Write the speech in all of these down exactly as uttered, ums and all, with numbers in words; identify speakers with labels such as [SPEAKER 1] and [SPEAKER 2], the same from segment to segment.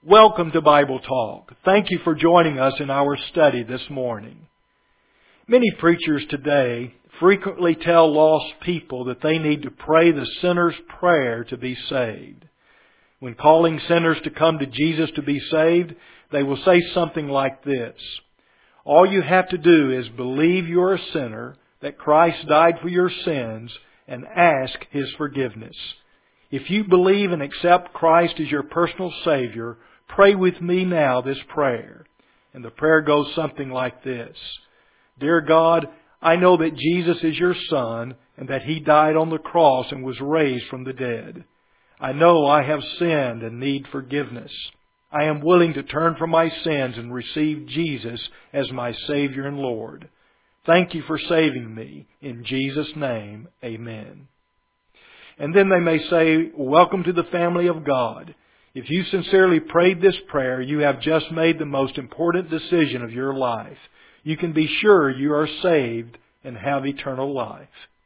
[SPEAKER 1] Welcome to Bible Talk. Thank you for joining us in our study this morning. Many preachers today frequently tell lost people that they need to pray the sinner's prayer to be saved. When calling sinners to come to Jesus to be saved, they will say something like this: all you have to do is believe you're a sinner, that Christ died for your sins, and ask His forgiveness. If you believe and accept Christ as your personal Savior, pray with me now this prayer. And the prayer goes something like this: Dear God, I know that Jesus is your Son and that He died on the cross and was raised from the dead. I know I have sinned and need forgiveness. I am willing to turn from my sins and receive Jesus as my Savior and Lord. Thank you for saving me. In Jesus' name, amen. And then they may say, welcome to the family of God. If you sincerely prayed this prayer, you have just made the most important decision of your life. You can be sure you are saved and have eternal life.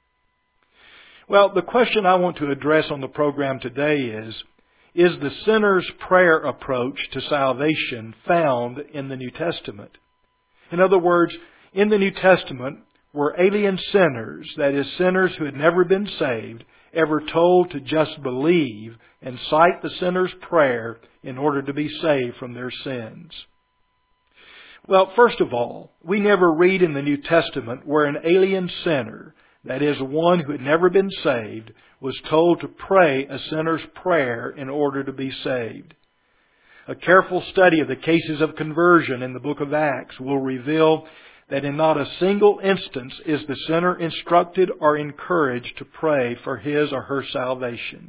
[SPEAKER 1] Well, the question I want to address on the program today is, is the sinner's prayer approach to salvation found in the New Testament? In other words, in the New Testament, were alien sinners, that is, sinners who had never been saved, ever told to just believe and cite the sinner's prayer in order to be saved from their sins? Well, first of all, we never read in the New Testament where an alien sinner, that is, one who had never been saved, was told to pray a sinner's prayer in order to be saved. A careful study of the cases of conversion in the book of Acts will reveal that in not a single instance is the sinner instructed or encouraged to pray for his or her salvation.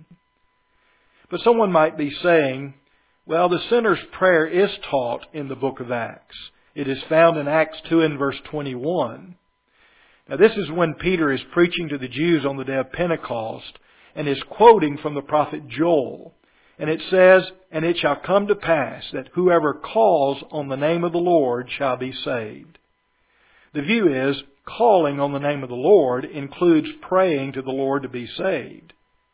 [SPEAKER 1] But someone might be saying, well, the sinner's prayer is taught in the book of Acts. It is found in Acts two and verse twenty-one. Now this is when Peter is preaching to the Jews on the day of Pentecost and is quoting from the prophet Joel. And it says, and it shall come to pass that whoever calls on the name of the Lord shall be saved. The view is, calling on the name of the Lord includes praying to the Lord to be saved.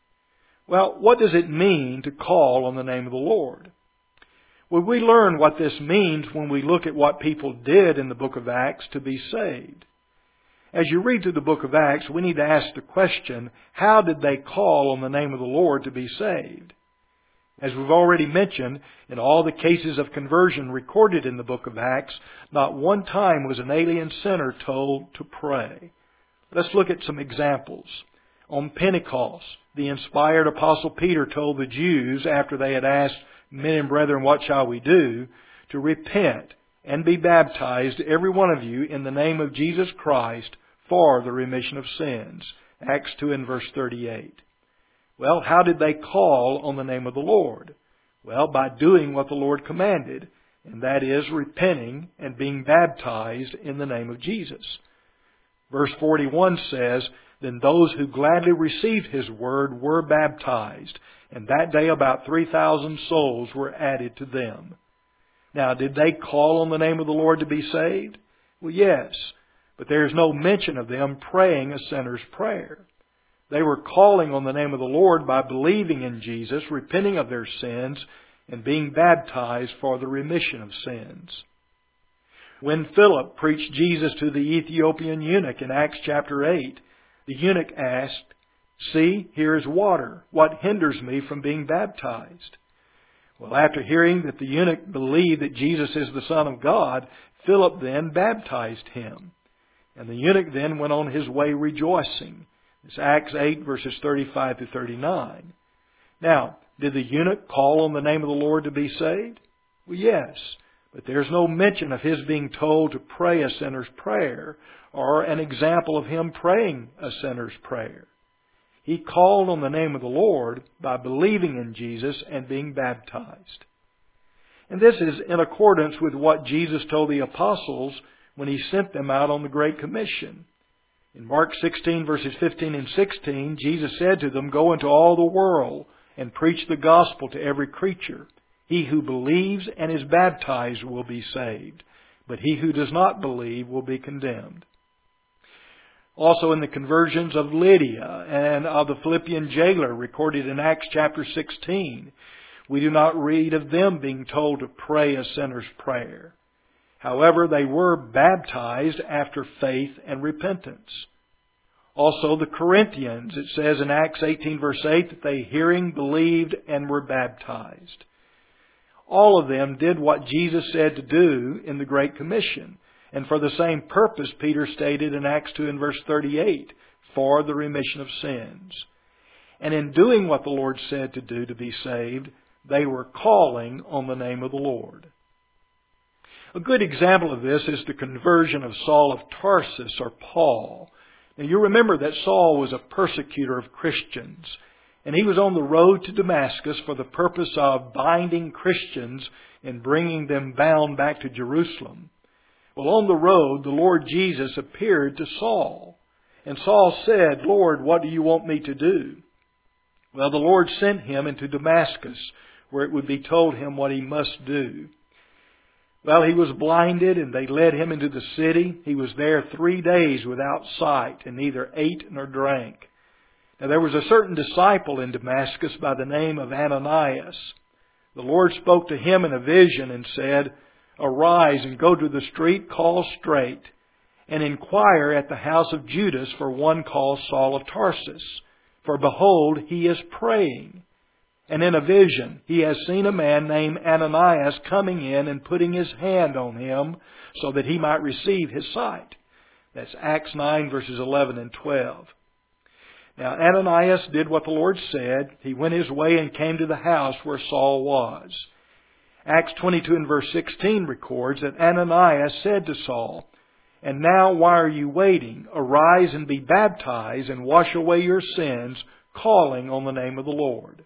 [SPEAKER 1] Well, what does it mean to call on the name of the Lord? Well, we learn what this means when we look at what people did in the book of Acts to be saved. As you read through the book of Acts, we need to ask the question, how did they call on the name of the Lord to be saved? As we've already mentioned, in all the cases of conversion recorded in the book of Acts, not one time was an alien sinner told to pray. Let's look at some examples. On Pentecost, the inspired Apostle Peter told the Jews, after they had asked, men and brethren, what shall we do? To repent and be baptized, every one of you, in the name of Jesus Christ for the remission of sins. Acts two and verse thirty-eight. Well, how did they call on the name of the Lord? Well, by doing what the Lord commanded, and that is repenting and being baptized in the name of Jesus. Verse forty-one says, then those who gladly received His word were baptized, and that day about three thousand souls were added to them. Now, did they call on the name of the Lord to be saved? Well, yes, but there is no mention of them praying a sinner's prayer. They were calling on the name of the Lord by believing in Jesus, repenting of their sins, and being baptized for the remission of sins. When Philip preached Jesus to the Ethiopian eunuch in Acts chapter eight, the eunuch asked, see, here is water. What hinders me from being baptized? Well, after hearing that the eunuch believed that Jesus is the Son of God, Philip then baptized him. And the eunuch then went on his way rejoicing. It's Acts eight, verses thirty-five to thirty-nine. Now, did the eunuch call on the name of the Lord to be saved? Well, yes. But there's no mention of his being told to pray a sinner's prayer or an example of him praying a sinner's prayer. He called on the name of the Lord by believing in Jesus and being baptized. And this is in accordance with what Jesus told the apostles when He sent them out on the Great Commission. In Mark sixteen, verses fifteen and sixteen, Jesus said to them, go into all the world and preach the gospel to every creature. He who believes and is baptized will be saved, but he who does not believe will be condemned. Also in the conversions of Lydia and of the Philippian jailer recorded in Acts chapter sixteen, we do not read of them being told to pray a sinner's prayer. However, they were baptized after faith and repentance. Also, the Corinthians, it says in Acts eighteen verse eight that they hearing believed and were baptized. All of them did what Jesus said to do in the Great Commission. And for the same purpose, Peter stated in Acts two and verse thirty-eight, for the remission of sins. And in doing what the Lord said to do to be saved, they were calling on the name of the Lord. A good example of this is the conversion of Saul of Tarsus, or Paul. Now you remember that Saul was a persecutor of Christians, and he was on the road to Damascus for the purpose of binding Christians and bringing them bound back to Jerusalem. Well, on the road, the Lord Jesus appeared to Saul. And Saul said, Lord, what do you want me to do? Well, the Lord sent him into Damascus, where it would be told him what he must do. Well, he was blinded, and they led him into the city. He was there three days without sight, and neither ate nor drank. Now, there was a certain disciple in Damascus by the name of Ananias. The Lord spoke to him in a vision and said, arise and go to the street called Straight, and inquire at the house of Judas for one called Saul of Tarsus. For behold, he is praying. And in a vision, he has seen a man named Ananias coming in and putting his hand on him so that he might receive his sight. That's Acts nine verses eleven and twelve. Now Ananias did what the Lord said. He went his way and came to the house where Saul was. Acts twenty-two and verse sixteen records that Ananias said to Saul, and now why are you waiting? Arise and be baptized and wash away your sins, calling on the name of the Lord.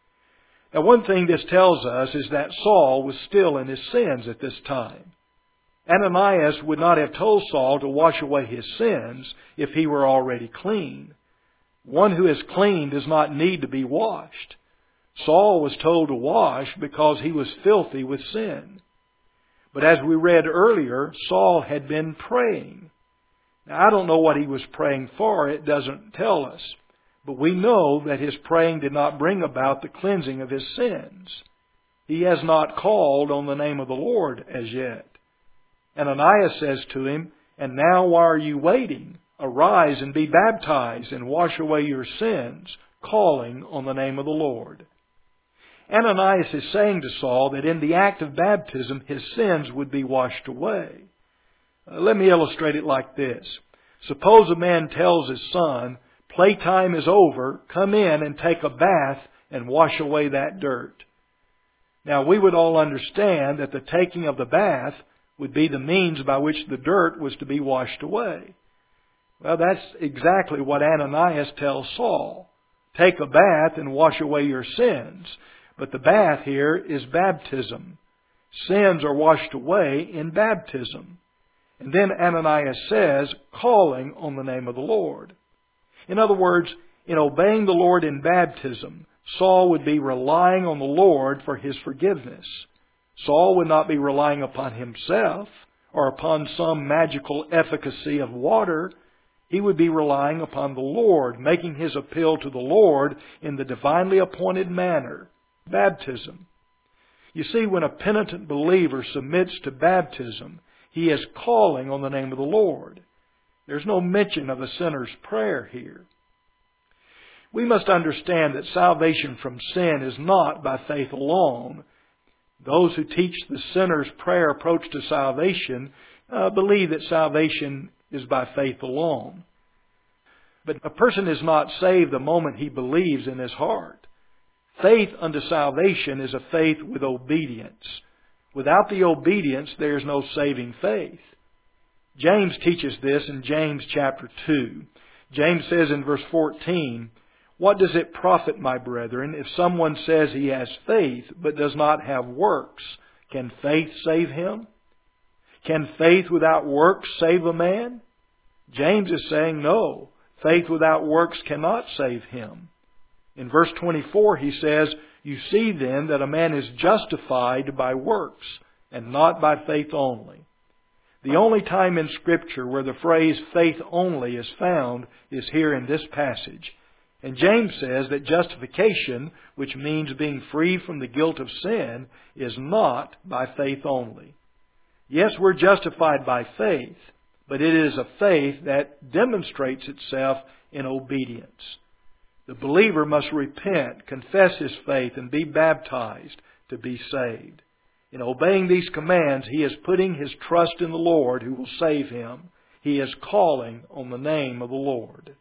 [SPEAKER 1] Now one thing this tells us is that Saul was still in his sins at this time. Ananias would not have told Saul to wash away his sins if he were already clean. One who is clean does not need to be washed. Saul was told to wash because he was filthy with sin. But as we read earlier, Saul had been praying. Now, I don't know what he was praying for. It doesn't tell us. But we know that his praying did not bring about the cleansing of his sins. He has not called on the name of the Lord as yet. Ananias says to him, and now why are you waiting? Arise and be baptized and wash away your sins, calling on the name of the Lord. Ananias is saying to Saul that in the act of baptism his sins would be washed away. Uh, let me illustrate it like this. Suppose a man tells his son, playtime is over, come in and take a bath and wash away that dirt. Now we would all understand that the taking of the bath would be the means by which the dirt was to be washed away. Well, that's exactly what Ananias tells Saul. Take a bath and wash away your sins. But the bath here is baptism. Sins are washed away in baptism. And then Ananias says, calling on the name of the Lord. In other words, in obeying the Lord in baptism, Saul would be relying on the Lord for his forgiveness. Saul would not be relying upon himself or upon some magical efficacy of water. He would be relying upon the Lord, making his appeal to the Lord in the divinely appointed manner. Baptism. You see, when a penitent believer submits to baptism, he is calling on the name of the Lord. There's no mention of a sinner's prayer here. We must understand that salvation from sin is not by faith alone. Those who teach the sinner's prayer approach to salvation uh, believe that salvation is by faith alone. But a person is not saved the moment he believes in his heart. Faith unto salvation is a faith with obedience. Without the obedience, there is no saving faith. James teaches this in James chapter two. James says in verse fourteen, what does it profit, my brethren, if someone says he has faith but does not have works? Can faith save him? Can faith without works save a man? James is saying no. Faith without works cannot save him. In verse twenty-four he says, you see then that a man is justified by works and not by faith only. The only time in Scripture where the phrase faith only is found is here in this passage. And James says that justification, which means being free from the guilt of sin, is not by faith only. Yes, we're justified by faith, but it is a faith that demonstrates itself in obedience. The believer must repent, confess his faith, and be baptized to be saved. In obeying these commands, he is putting his trust in the Lord who will save him. He is calling on the name of the Lord.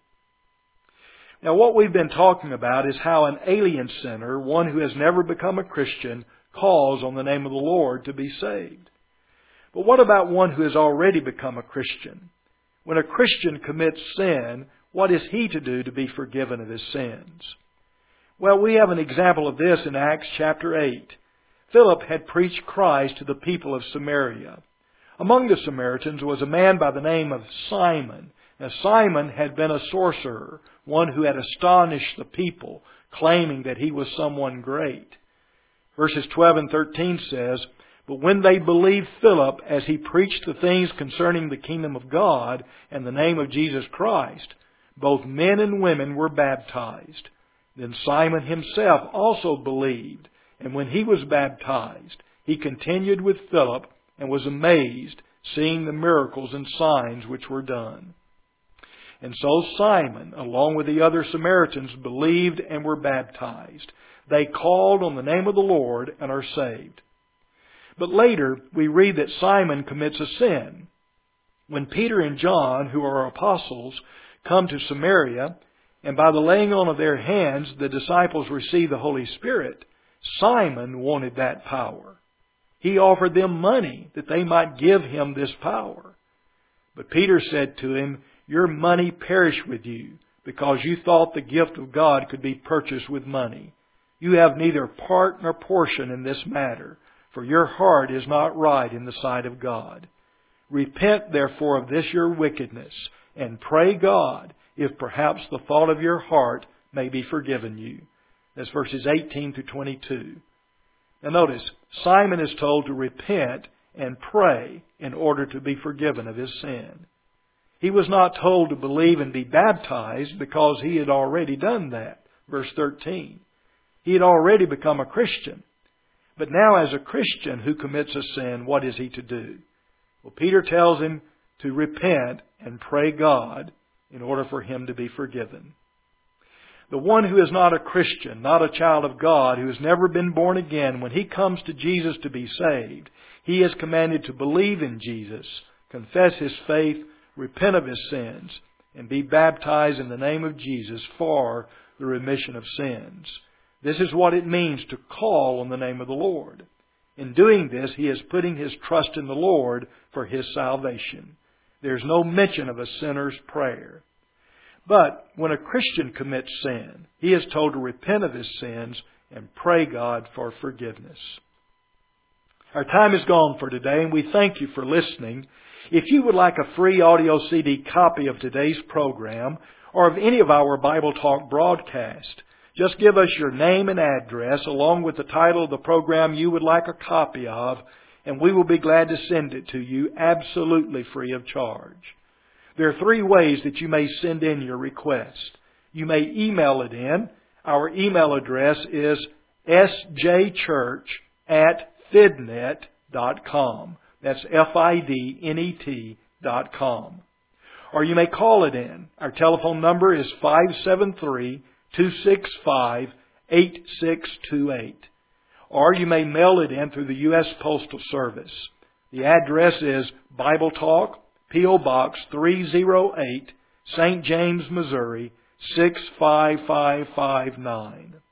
[SPEAKER 1] Now, what we've been talking about is how an alien sinner, one who has never become a Christian, calls on the name of the Lord to be saved. But what about one who has already become a Christian? When a Christian commits sin, what is he to do to be forgiven of his sins? Well, we have an example of this in Acts chapter eight. Philip had preached Christ to the people of Samaria. Among the Samaritans was a man by the name of Simon. Now, Simon had been a sorcerer, one who had astonished the people, claiming that he was someone great. Verses twelve and thirteen says, "But when they believed Philip as he preached the things concerning the kingdom of God and the name of Jesus Christ, both men and women were baptized. Then Simon himself also believed, and when he was baptized, he continued with Philip and was amazed, seeing the miracles and signs which were done. And so Simon, along with the other Samaritans, believed and were baptized. They called on the name of the Lord and are saved." But later, we read that Simon commits a sin. When Peter and John, who are apostles, come to Samaria, and by the laying on of their hands, the disciples receive the Holy Spirit, Simon wanted that power. He offered them money that they might give him this power. But Peter said to him, "Your money perish with you, because you thought the gift of God could be purchased with money. You have neither part nor portion in this matter, for your heart is not right in the sight of God. Repent therefore of this your wickedness, and pray God, if perhaps the thought of your heart may be forgiven you." That's verses eighteen through twenty-two. Now notice, Simon is told to repent and pray in order to be forgiven of his sin. He was not told to believe and be baptized because he had already done that. Verse thirteen. He had already become a Christian. But now as a Christian who commits a sin, what is he to do? Well, Peter tells him to repent and pray God in order for him to be forgiven. The one who is not a Christian, not a child of God, who has never been born again, when he comes to Jesus to be saved, he is commanded to believe in Jesus, confess his faith, repent of his sins, and be baptized in the name of Jesus for the remission of sins. This is what it means to call on the name of the Lord. In doing this, he is putting his trust in the Lord for his salvation. There's no mention of a sinner's prayer. But when a Christian commits sin, he is told to repent of his sins and pray God for forgiveness. Our time is gone for today, and we thank you for listening. If you would like a free audio C D copy of today's program or of any of our Bible Talk broadcasts, just give us your name and address along with the title of the program you would like a copy of, and we will be glad to send it to you absolutely free of charge. There are three ways that you may send in your request. You may email it in. Our email address is s j church at fidnet dot com. That's F I D N E T dot com. Or you may call it in. Our telephone number is five seven three, two six five, eight six two eight. Or you may mail it in through the U S Postal Service. The address is Bible Talk, P O Box three oh eight, Saint James, Missouri, six five five five nine.